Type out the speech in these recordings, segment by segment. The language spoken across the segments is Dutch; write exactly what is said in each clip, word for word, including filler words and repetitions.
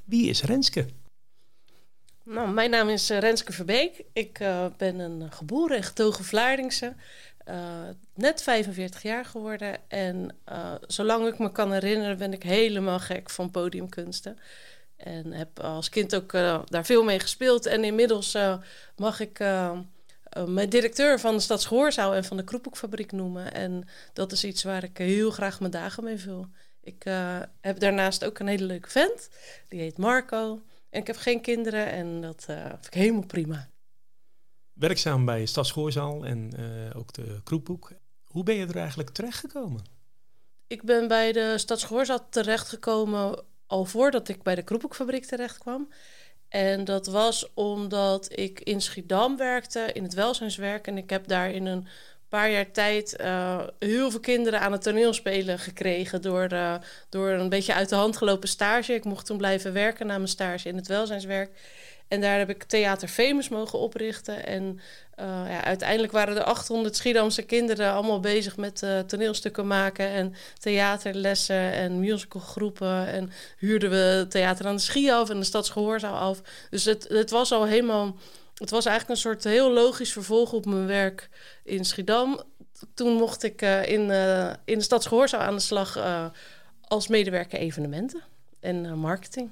Wie is Renske? Nou, mijn naam is uh, Renske Verbeek. Ik uh, ben een uh, geboren en getogen Vlaardingse. Uh, net vijfenveertig jaar geworden. En uh, zolang ik me kan herinneren ben ik helemaal gek van podiumkunsten. En heb als kind ook uh, daar veel mee gespeeld. En inmiddels uh, mag ik uh, uh, mijn directeur van de Stadsgehoorzaal en van de Kroephoekfabriek noemen. En dat is iets waar ik heel graag mijn dagen mee vul. Ik uh, heb daarnaast ook een hele leuke vent. Die heet Marco. En ik heb geen kinderen en dat uh, vind ik helemaal prima. Werkzaam bij Stadsgehoorzaal en uh, ook de Kroephoek. Hoe ben je er eigenlijk terechtgekomen? Ik ben bij de Stadsgehoorzaal terechtgekomen al voordat ik bij de Kroephoekfabriek terecht kwam. En dat was omdat ik in Schiedam werkte, in het welzijnswerk. En ik heb daar in een paar jaar tijd uh, heel veel kinderen aan het toneelspelen gekregen door, uh, door een beetje uit de hand gelopen stage. Ik mocht toen blijven werken na mijn stage in het welzijnswerk. En daar heb ik Theater Famous mogen oprichten. En uh, ja, uiteindelijk waren er achthonderd Schiedamse kinderen allemaal bezig met uh, toneelstukken maken en theaterlessen en musicalgroepen. En huurden we theater aan de Schie af en de Stadsgehoorzaal af. Dus het, het was al helemaal... Het was eigenlijk een soort heel logisch vervolg op mijn werk in Schiedam. Toen mocht ik uh, in, uh, in de Stadsgehoorzaal aan de slag uh, als medewerker evenementen en uh, marketing.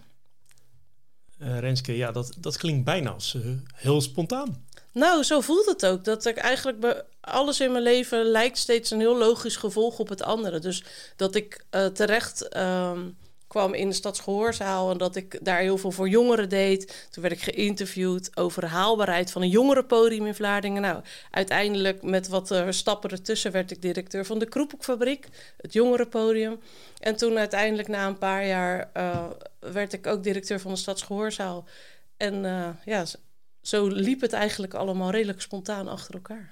Uh, Renske, ja, dat, dat klinkt bijna als uh, heel spontaan. Nou, zo voelt het ook. Dat ik eigenlijk bij alles in mijn leven lijkt steeds een heel logisch gevolg op het andere. Dus dat ik uh, terecht uh, kwam in de Stadsgehoorzaal en dat ik daar heel veel voor jongeren deed. Toen werd ik geïnterviewd over de haalbaarheid van een jongerenpodium in Vlaardingen. Nou, uiteindelijk met wat uh, stappen ertussen werd ik directeur van de Kroephoekfabriek, het jongerenpodium. En toen uiteindelijk na een paar jaar uh, werd ik ook directeur van de Stadsgehoorzaal. En uh, ja, zo liep het eigenlijk allemaal redelijk spontaan achter elkaar.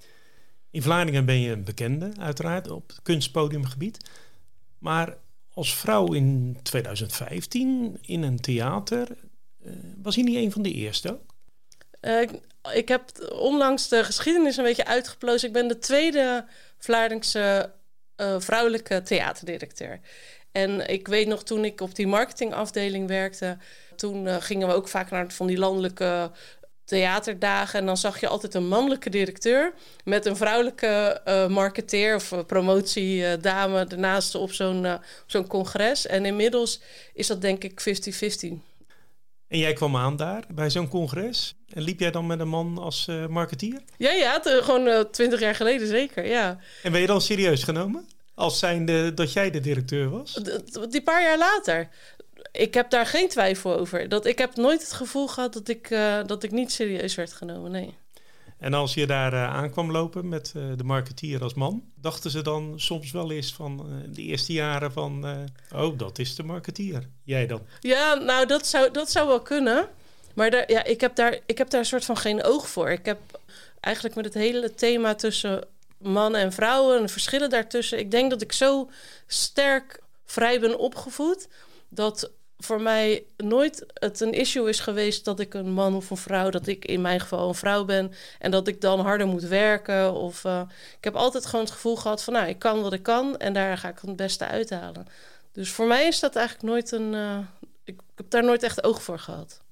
In Vlaardingen ben je een bekende, uiteraard, op het kunstpodiumgebied. Maar als vrouw in twintig vijftien in een theater, uh, was hij niet een van de eerste ook? Uh, ik, ik heb onlangs de geschiedenis een beetje uitgeplozen. Ik ben de tweede Vlaardingse uh, vrouwelijke theaterdirecteur. En ik weet nog, toen ik op die marketingafdeling werkte, toen uh, gingen we ook vaak naar van die landelijke theaterdagen. En dan zag je altijd een mannelijke directeur met een vrouwelijke uh, marketeer of uh, promotiedame uh, ernaast op zo'n, uh, op zo'n congres. En inmiddels is dat denk ik vijftig vijftig. En jij kwam aan daar bij zo'n congres. En liep jij dan met een man als uh, marketeer? Ja, ja, t- gewoon uh, twintig jaar geleden zeker, ja. En ben je dan serieus genomen? Als zijnde dat jij de directeur was? D- die paar jaar later. Ik heb daar geen twijfel over. Dat, ik heb nooit het gevoel gehad dat ik, uh, dat ik niet serieus werd genomen, nee. En als je daar uh, aankwam lopen met uh, de marketeer als man, dachten ze dan soms wel eens van uh, de eerste jaren van, uh, oh, dat is de marketeer. Jij dan? Ja, nou, dat zou, dat zou wel kunnen. Maar daar, ja, ik, heb daar, ik heb daar een soort van geen oog voor. Ik heb eigenlijk met het hele thema tussen mannen en vrouwen en de verschillen daartussen. Ik denk dat ik zo sterk vrij ben opgevoed dat voor mij nooit het een issue is geweest dat ik een man of een vrouw, dat ik in mijn geval een vrouw ben en dat ik dan harder moet werken. Of uh, ik heb altijd gewoon het gevoel gehad van, nou, ik kan wat ik kan en daar ga ik het beste uithalen. Dus voor mij is dat eigenlijk nooit een, uh, ik, ik heb daar nooit echt oog voor gehad.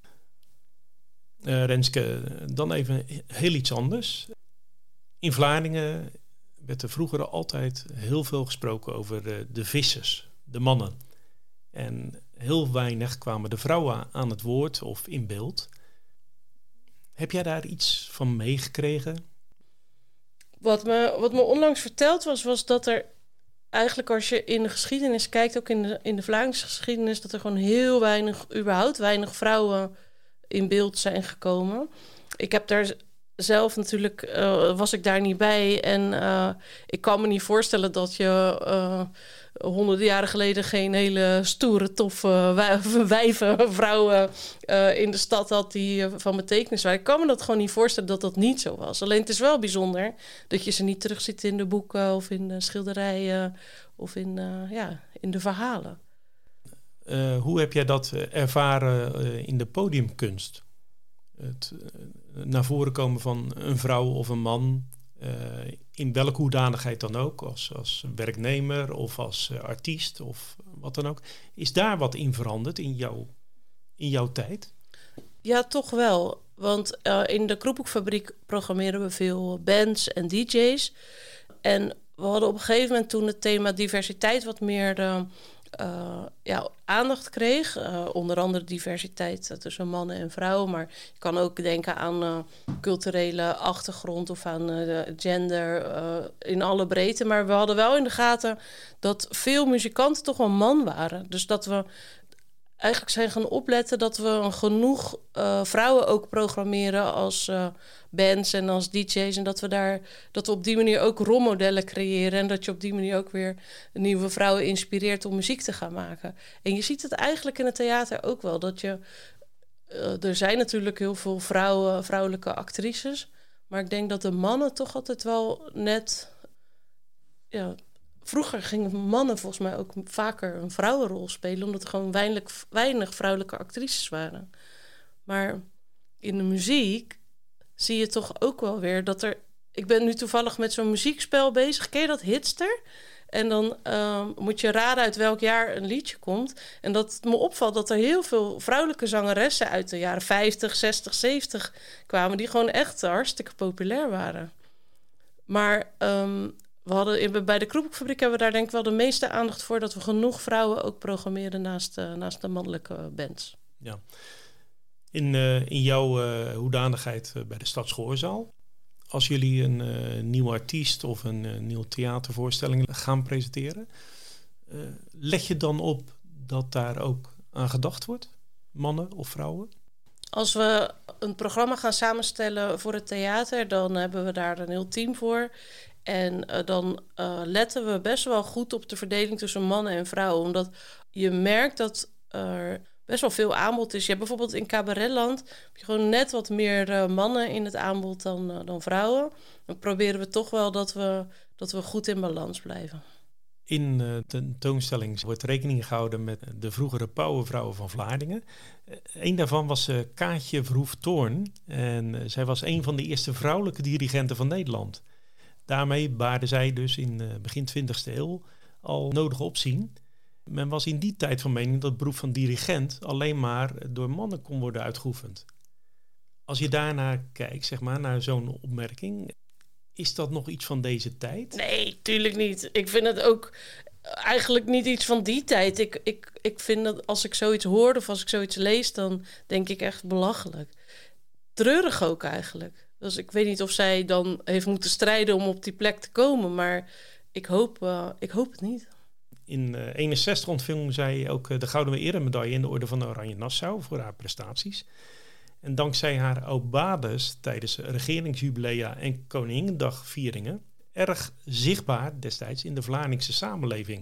Uh, Renske, dan even heel iets anders. In Vlaardingen werd er vroeger altijd heel veel gesproken over de, de vissers, de mannen. En heel weinig kwamen de vrouwen aan het woord of in beeld. Heb jij daar iets van meegekregen? Wat me, wat me onlangs verteld was, was dat er eigenlijk als je in de geschiedenis kijkt, ook in de, in de Vlaamse geschiedenis, dat er gewoon heel weinig, überhaupt weinig vrouwen in beeld zijn gekomen. Ik heb daar zelf natuurlijk, uh, was ik daar niet bij. En uh, ik kan me niet voorstellen dat je uh, honderden jaren geleden geen hele stoere, toffe wijven, vrouwen uh, in de stad had die uh, van betekenis waren. Ik kan me dat gewoon niet voorstellen dat dat niet zo was. Alleen het is wel bijzonder dat je ze niet terugziet in de boeken of in de schilderijen of in, uh, ja, in de verhalen. Uh, hoe heb jij dat ervaren uh, in de podiumkunst? Het uh, naar voren komen van een vrouw of een man, uh, in welke hoedanigheid dan ook, als, als werknemer of als uh, artiest of wat dan ook. Is daar wat in veranderd in jouw in jouw tijd? Ja, toch wel. Want uh, in de Kroephoekfabriek programmeren we veel bands en D J's. En we hadden op een gegeven moment toen het thema diversiteit wat meer uh, uh, ja, aandacht kreeg. Uh, onder andere diversiteit tussen mannen en vrouwen. Maar je kan ook denken aan uh, culturele achtergrond of aan uh, gender uh, in alle breedte. Maar we hadden wel in de gaten dat veel muzikanten toch wel man waren. Dus dat we eigenlijk zijn gaan opletten dat we genoeg uh, vrouwen ook programmeren als uh, bands en als D J's. En dat we daar dat we op die manier ook rolmodellen creëren. En dat je op die manier ook weer nieuwe vrouwen inspireert om muziek te gaan maken. En je ziet het eigenlijk in het theater ook wel. Dat je, uh, er zijn natuurlijk heel veel vrouwen, vrouwelijke actrices. Maar ik denk dat de mannen toch altijd wel net... Ja, vroeger gingen mannen volgens mij ook vaker een vrouwenrol spelen, omdat er gewoon weinig, weinig vrouwelijke actrices waren. Maar in de muziek zie je toch ook wel weer dat er... Ik ben nu toevallig met zo'n muziekspel bezig. Ken je dat, Hitster? En dan uh, moet je raden uit welk jaar een liedje komt. En dat het me opvalt dat er heel veel vrouwelijke zangeressen uit de jaren vijftig, zestig, zeventig kwamen, die gewoon echt hartstikke populair waren. Maar... Um, We hadden in, bij de Kroephoekfabriek hebben we daar denk ik wel de meeste aandacht voor, dat we genoeg vrouwen ook programmeren naast, uh, naast de mannelijke bands. Ja. In, uh, in jouw uh, hoedanigheid uh, bij de Stadsgehoorzaal, als jullie een uh, nieuwe artiest of een uh, nieuwe theatervoorstelling gaan presenteren, uh, leg je dan op dat daar ook aan gedacht wordt? Mannen of vrouwen? Als we een programma gaan samenstellen voor het theater, dan hebben we daar een heel team voor. En uh, dan uh, letten we best wel goed op de verdeling tussen mannen en vrouwen. Omdat je merkt dat er best wel veel aanbod is. Je hebt bijvoorbeeld in Cabaretland heb je gewoon net wat meer uh, mannen in het aanbod dan, uh, dan vrouwen. Dan proberen we toch wel dat we, dat we goed in balans blijven. In de tentoonstelling wordt rekening gehouden met de vroegere pauwenvrouwen van Vlaardingen. Eén daarvan was uh, Kaatje Verhoef-Toorn. En uh, zij was een van de eerste vrouwelijke dirigenten van Nederland. Daarmee baarde zij dus in uh, begin twintigste eeuw al nodig opzien. Men was in die tijd van mening dat het beroep van dirigent alleen maar door mannen kon worden uitgeoefend. Als je daarnaar kijkt, zeg maar, naar zo'n opmerking, is dat nog iets van deze tijd? Nee, tuurlijk niet. Ik vind het ook eigenlijk niet iets van die tijd. Ik, ik, ik vind dat als ik zoiets hoor of als ik zoiets lees, dan denk ik echt belachelijk. Treurig ook eigenlijk. Dus ik weet niet of zij dan heeft moeten strijden om op die plek te komen. Maar ik hoop, uh, ik hoop het niet. In uh, eenenzestig ontving zij ook uh, de Gouden Eremedaille in de Orde van Oranje Nassau voor haar prestaties. En dankzij haar aubades tijdens regeringsjubilea en Koninginnedagvieringen erg zichtbaar destijds in de Vlaardingse samenleving.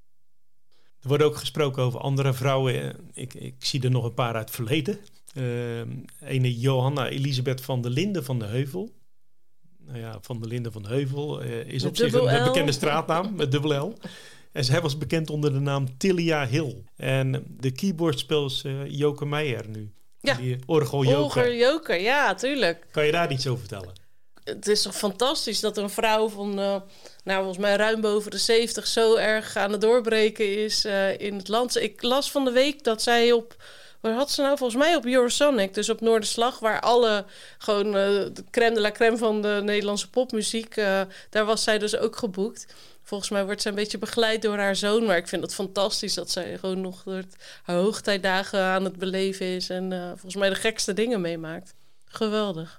Er wordt ook gesproken over andere vrouwen. Ik, ik zie er nog een paar uit het verleden. Uh, ene Johanna Elisabeth van der Linden van de Heuvel. Nou ja, van der Linden van de Heuvel uh, is met op zich een, een bekende L. straatnaam met dubbel L. En zij was bekend onder de naam Tilia Hill. En de keyboardspeels uh, Joke Meijer nu. Ja, die orgeljoker. Orgeljoker, ja, tuurlijk. Kan je daar iets over vertellen? Het is toch fantastisch dat een vrouw van, uh, nou volgens mij ruim boven de zeventig zo erg aan het doorbreken is uh, in het land. Ik las van de week dat zij op, waar had ze nou? Volgens mij op Eurosonic, dus op Noorderslag, waar alle gewoon uh, de crème de la crème van de Nederlandse popmuziek, uh, daar was zij dus ook geboekt. Volgens mij wordt zij een beetje begeleid door haar zoon. Maar ik vind het fantastisch dat zij gewoon nog door het, haar hoogtijdagen aan het beleven is. En uh, volgens mij de gekste dingen meemaakt. Geweldig.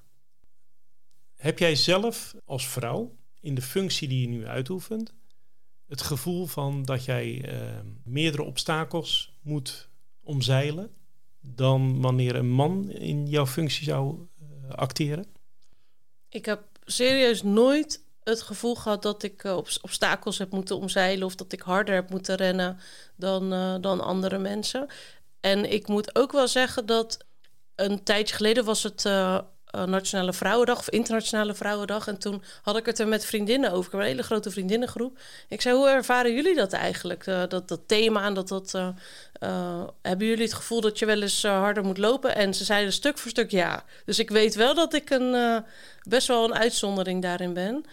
Heb jij zelf als vrouw, in de functie die je nu uitoefent, het gevoel van dat jij uh, meerdere obstakels moet omzeilen dan wanneer een man in jouw functie zou uh, acteren? Ik heb serieus nooit het gevoel gehad dat ik uh, ob- obstakels heb moeten omzeilen of dat ik harder heb moeten rennen dan, uh, dan andere mensen. En ik moet ook wel zeggen dat een tijdje geleden was het uh, uh, Nationale Vrouwendag of Internationale Vrouwendag. En toen had ik het er met vriendinnen over. Ik heb een hele grote vriendinnengroep. Ik zei, hoe ervaren jullie dat eigenlijk? Uh, dat, dat thema en dat dat... Uh, uh, hebben jullie het gevoel dat je wel eens uh, harder moet lopen? En ze zeiden stuk voor stuk ja. Dus ik weet wel dat ik een, uh, best wel een uitzondering daarin ben.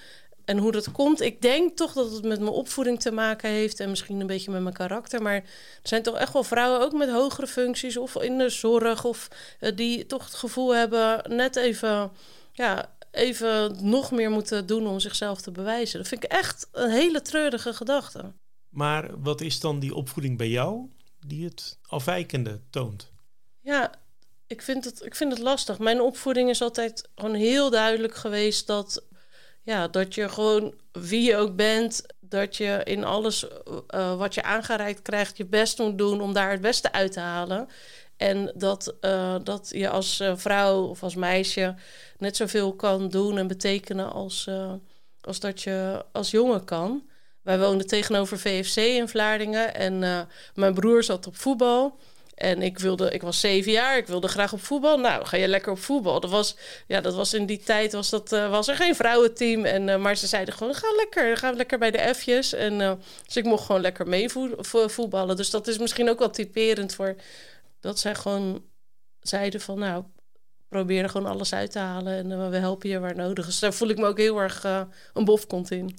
En hoe dat komt, ik denk toch dat het met mijn opvoeding te maken heeft en misschien een beetje met mijn karakter. Maar er zijn toch echt wel vrouwen, ook met hogere functies of in de zorg, of uh, die toch het gevoel hebben net even, ja, even nog meer moeten doen om zichzelf te bewijzen. Dat vind ik echt een hele treurige gedachte. Maar wat is dan die opvoeding bij jou die het afwijkende toont? Ja, ik vind het, ik vind het lastig. Mijn opvoeding is altijd gewoon heel duidelijk geweest dat, ja, dat je gewoon wie je ook bent, dat je in alles uh, wat je aangereikt krijgt je best moet doen om daar het beste uit te halen. En dat, uh, dat je als uh, vrouw of als meisje net zoveel kan doen en betekenen als, uh, als dat je als jongen kan. Wij woonden tegenover V F C in Vlaardingen en uh, mijn broer zat op voetbal. En ik wilde, ik was zeven jaar, ik wilde graag op voetbal. Nou, ga je lekker op voetbal. Dat was, ja, dat was in die tijd was, dat, uh, was er geen vrouwenteam. En, uh, maar ze zeiden gewoon, ga lekker, ga lekker bij de F'jes. En uh, dus ik mocht gewoon lekker meevoetballen. Dus dat is misschien ook wel typerend voor dat zij gewoon zeiden van, nou, probeer er gewoon alles uit te halen. En uh, we helpen je waar nodig is. Dus daar voel ik me ook heel erg uh, een bofkont in.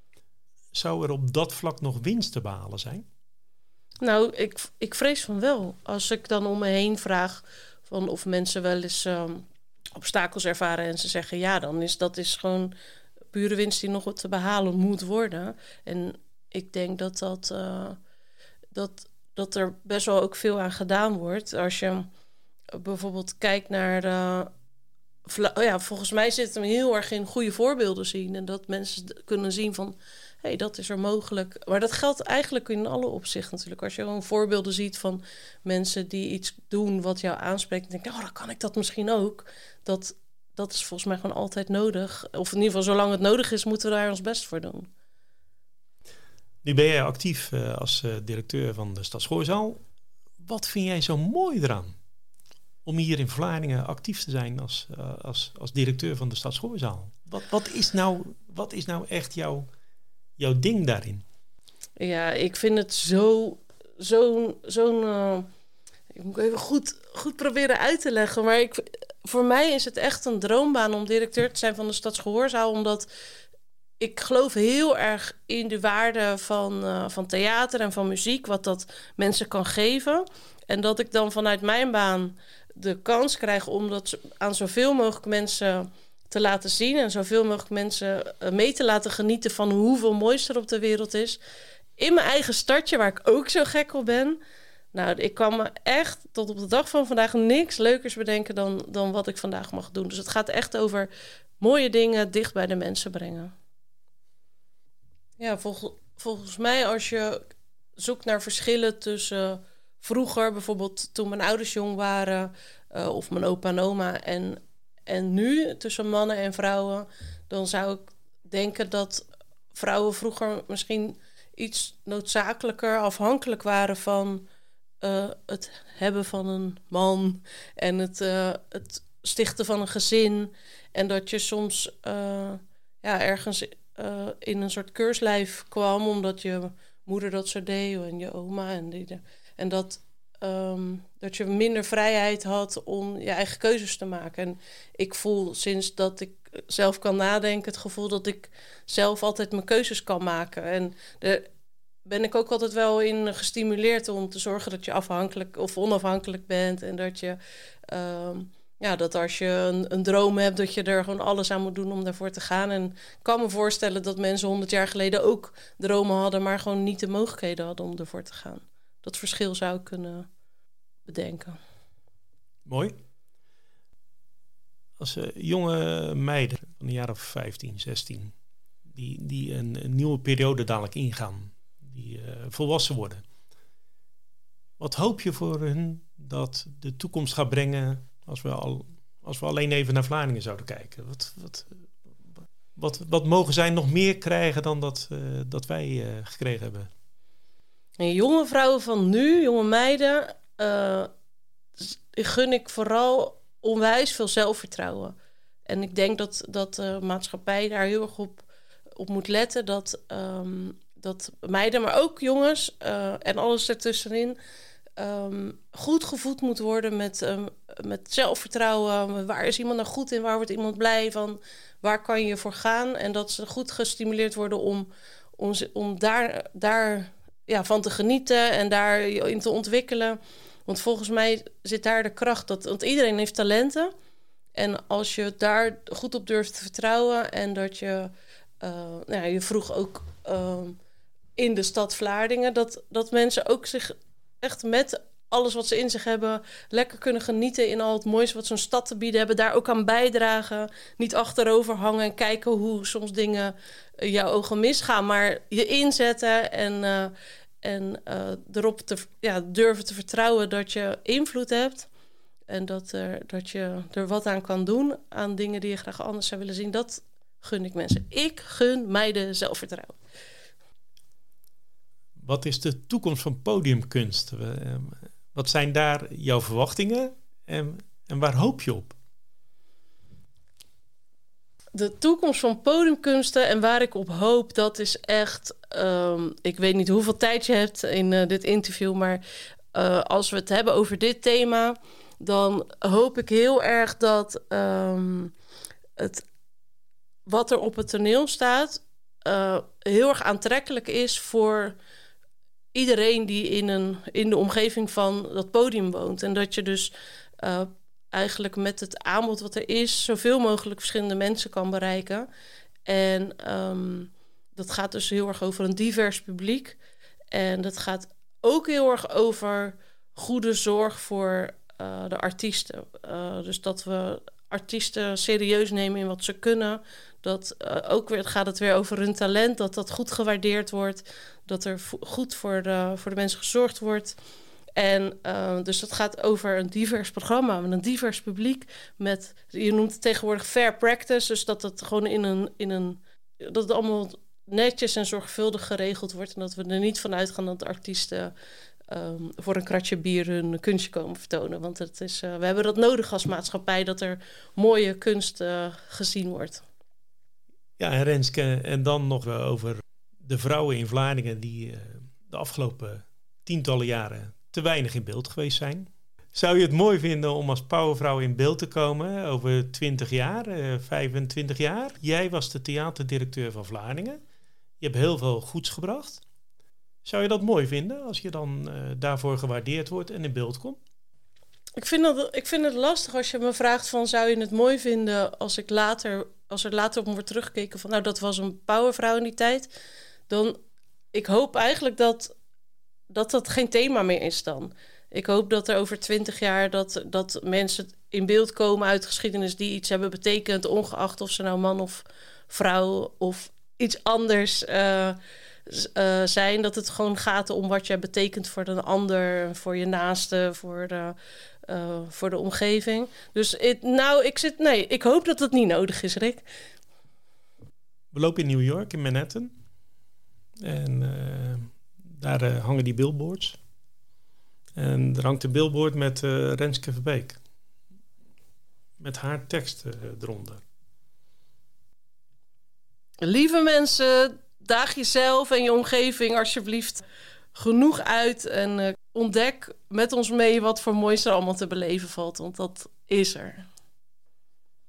Zou er op dat vlak nog winst te behalen zijn? Nou, ik, ik vrees van wel. Als ik dan om me heen vraag van of mensen wel eens um, obstakels ervaren en ze zeggen ja, dan is dat is gewoon pure winst die nog wat te behalen moet worden. En ik denk dat dat, uh, dat, dat er best wel ook veel aan gedaan wordt. Als je bijvoorbeeld kijkt naar uh, Vla- oh ja, volgens mij zit het hem heel erg in goede voorbeelden zien en dat mensen d- kunnen zien van hé, hey, dat is er mogelijk. Maar dat geldt eigenlijk in alle opzichten natuurlijk. Als je gewoon voorbeelden ziet van mensen die iets doen wat jou aanspreekt en denk, oh, dan kan ik dat misschien ook. Dat, dat is volgens mij gewoon altijd nodig. Of in ieder geval, zolang het nodig is, moeten we daar ons best voor doen. Nu ben jij actief uh, als uh, directeur van de Stadschoorzaal. Wat vind jij zo mooi eraan om hier in Vlaardingen actief te zijn als, uh, als, als directeur van de Stadschoorzaal? Wat, wat, is nou, wat is nou echt jouw, jouw ding daarin? Ja, ik vind het zo, zo'n... zo'n uh, ik moet even goed, goed proberen uit te leggen. Maar ik, voor mij is het echt een droombaan om directeur te zijn van de Stadsgehoorzaal. Omdat ik geloof heel erg in de waarde van, uh, van theater en van muziek. Wat dat mensen kan geven. En dat ik dan vanuit mijn baan de kans krijg om dat aan zoveel mogelijk mensen te laten zien. En zoveel mogelijk mensen mee te laten genieten van hoeveel moois er op de wereld is. In mijn eigen stadje, waar ik ook zo gek op ben. Nou, ik kan me echt tot op de dag van vandaag niks leukers bedenken dan, dan wat ik vandaag mag doen. Dus het gaat echt over mooie dingen dicht bij de mensen brengen. Ja, volg, volgens mij als je zoekt naar verschillen tussen vroeger, bijvoorbeeld toen mijn ouders jong waren, uh, of mijn opa en oma, en, en nu tussen mannen en vrouwen, dan zou ik denken dat vrouwen vroeger misschien iets noodzakelijker afhankelijk waren van uh, het hebben van een man en het, uh, het stichten van een gezin. En dat je soms uh, ja, ergens uh, in een soort keurslijf kwam, omdat je moeder dat zo deed en je oma. En, die, en dat, um, dat je minder vrijheid had om je eigen keuzes te maken. En ik voel sinds dat ik zelf kan nadenken het gevoel dat ik zelf altijd mijn keuzes kan maken. En daar ben ik ook altijd wel in gestimuleerd om te zorgen dat je afhankelijk of onafhankelijk bent. En dat je, um, ja, dat als je een, een droom hebt, dat je er gewoon alles aan moet doen om daarvoor te gaan. En ik kan me voorstellen dat mensen honderd jaar geleden ook dromen hadden, maar gewoon niet de mogelijkheden hadden om ervoor te gaan. Dat verschil zou ik kunnen bedenken. Mooi. Als uh, jonge meiden van een jaar of vijftien, zestien, die, die een, een nieuwe periode dadelijk ingaan, die uh, volwassen worden. Wat hoop je voor hun dat de toekomst gaat brengen als we, al, als we alleen even naar Vlaardingen zouden kijken? Wat, wat, wat, wat mogen zij nog meer krijgen dan dat, uh, dat wij uh, gekregen hebben? En jonge vrouwen van nu, jonge meiden, uh, gun ik vooral onwijs veel zelfvertrouwen. En ik denk dat, dat de maatschappij daar heel erg op, op moet letten. Dat, um, dat meiden, maar ook jongens uh, en alles ertussenin um, goed gevoed moet worden met, um, met zelfvertrouwen. Waar is iemand nou goed in? Waar wordt iemand blij van? Waar kan je voor gaan? En dat ze goed gestimuleerd worden om, om, om daar, daar ja, van te genieten en daarin te ontwikkelen. Want volgens mij zit daar de kracht. Dat, want iedereen heeft talenten. En als je daar goed op durft te vertrouwen en dat je... Uh, nou ja, je vroeg ook uh, in de stad Vlaardingen... Dat, dat mensen ook zich echt met alles wat ze in zich hebben... lekker kunnen genieten in al het moois wat zo'n stad te bieden hebben. Daar ook aan bijdragen. Niet achterover hangen en kijken hoe soms dingen uh, jouw ogen misgaan. Maar je inzetten en, uh, en uh, erop te, ja, durven te vertrouwen dat je invloed hebt... En dat, er, dat je er wat aan kan doen, aan dingen die je graag anders zou willen zien. Dat gun ik mensen. Ik gun mij de zelfvertrouwen. Wat is de toekomst van podiumkunst? Wat zijn daar jouw verwachtingen en, en waar hoop je op? De toekomst van podiumkunsten en waar ik op hoop, dat is echt... Um, ik weet niet hoeveel tijd je hebt in uh, dit interview, maar uh, als we het hebben over dit thema... dan hoop ik heel erg dat um, het, wat er op het toneel staat... Uh, heel erg aantrekkelijk is voor iedereen die in, een, in de omgeving van dat podium woont. En dat je dus uh, eigenlijk met het aanbod wat er is... zoveel mogelijk verschillende mensen kan bereiken. En um, dat gaat dus heel erg over een divers publiek. En dat gaat ook heel erg over goede zorg voor... Uh, de artiesten. Uh, dus dat we artiesten serieus nemen in wat ze kunnen. Dat uh, ook weer gaat het weer over hun talent. Dat dat goed gewaardeerd wordt. Dat er vo- goed voor de, voor de mensen gezorgd wordt. En uh, dus dat gaat over een divers programma. Met een divers publiek. Met, je noemt het tegenwoordig fair practice. Dus dat het gewoon in een... In een dat het allemaal netjes en zorgvuldig geregeld wordt. En dat we er niet van uitgaan dat de artiesten... Um, voor een kratje bier hun kunstje komen vertonen. Want het is, uh, we hebben dat nodig als maatschappij... dat er mooie kunst uh, gezien wordt. Ja, en Renske, en dan nog over de vrouwen in Vlaardingen... die uh, de afgelopen tientallen jaren te weinig in beeld geweest zijn. Zou je het mooi vinden om als powervrouw in beeld te komen... over twintig jaar, uh, vijfentwintig jaar? Jij was de theaterdirecteur van Vlaardingen. Je hebt heel veel goeds gebracht... Zou je dat mooi vinden als je dan uh, daarvoor gewaardeerd wordt en in beeld komt? Ik vind, dat, ik vind het lastig als je me vraagt van... zou je het mooi vinden als ik later, als er later op me wordt teruggekeken... van nou, dat was een powervrouw in die tijd. Dan, ik hoop eigenlijk dat, dat dat geen thema meer is dan. Ik hoop dat er over twintig jaar... dat, dat mensen in beeld komen uit geschiedenis die iets hebben betekend... ongeacht of ze nou man of vrouw of iets anders... Uh, Uh, zijn, dat het gewoon gaat om wat jij betekent voor een ander, voor je naaste, voor de, uh, voor de omgeving. Dus it, nou, ik zit, nee, ik hoop dat dat niet nodig is, Rick. We lopen in New York, in Manhattan. En uh, daar uh, hangen die billboards. En er hangt een billboard met uh, Renske Verbeek. Met haar tekst uh, eronder. Lieve mensen, daag jezelf en je omgeving alsjeblieft genoeg uit en uh, ontdek met ons mee wat voor moois er allemaal te beleven valt, want dat is er.